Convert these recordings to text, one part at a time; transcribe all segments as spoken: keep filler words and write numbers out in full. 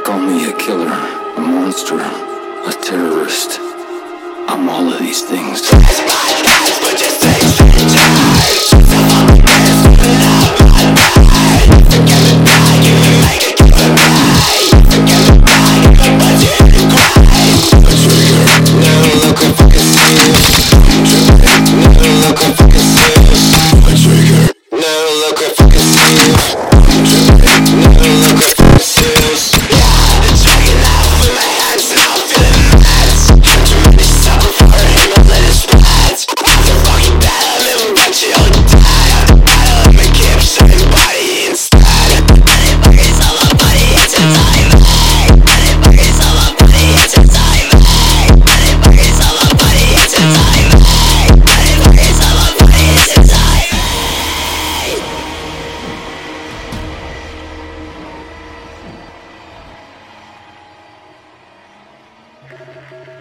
Call me a killer, a monster, a terrorist. I'm all of these things.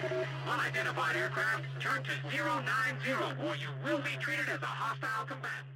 Unidentified aircraft, turn to zero nine zero or you will be treated as a hostile combatant.